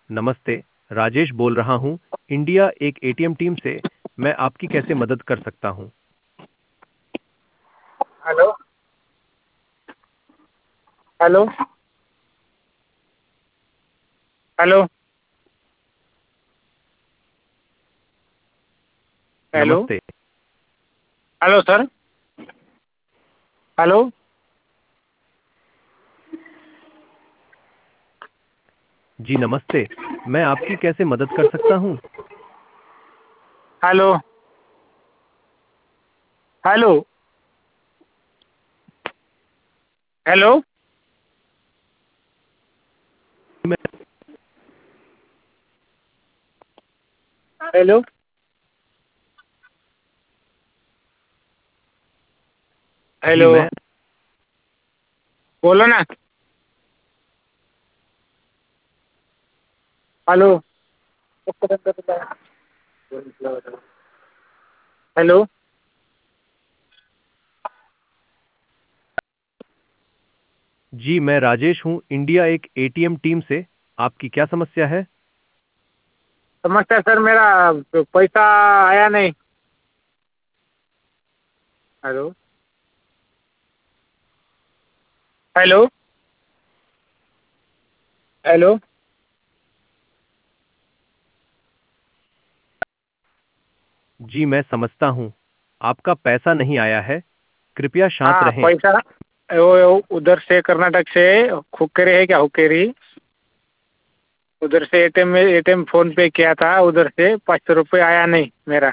नमस्ते। राजेश बोल रहा हूँ। इंडिया एक एटीएम टीम से। मैं आपकी कैसे मदद कर सकता हूँ? हेलो। हेलो। हेलो। हेलो। नमस्ते। Hello sir. हेलो। जी नमस्ते। मैं आपकी कैसे मदद कर सकता हूँ? हेलो। हेलो। हेलो। मैं हेलो। जी हेलो। मैं बोलो ना। हेलो। हेलो। जी मैं राजेश हूँ। इंडिया एक एटीएम टीम से। आपकी क्या समस्या है? समस्या सर मेरा पैसा आया नहीं। हेलो। हेलो। हेलो। जी मैं समझता हूँ। आपका पैसा नहीं आया है। कृपया शांत हाँ रहें। पैसा उधर से कर्नाटक से हुक्केरी है क्या हुक्केरी। उधर से एटीएम में एटीएम फोन पे किया था उधर से 500 रुपये आया नहीं मेरा।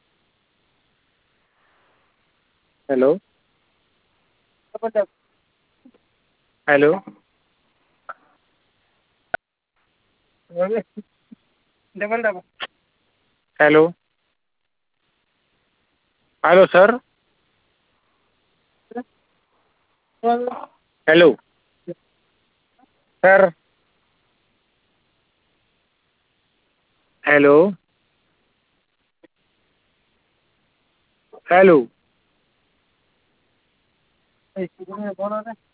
Hello. Hello. Double double. Hello. Hello sir. Hello sir. Hello. Hello.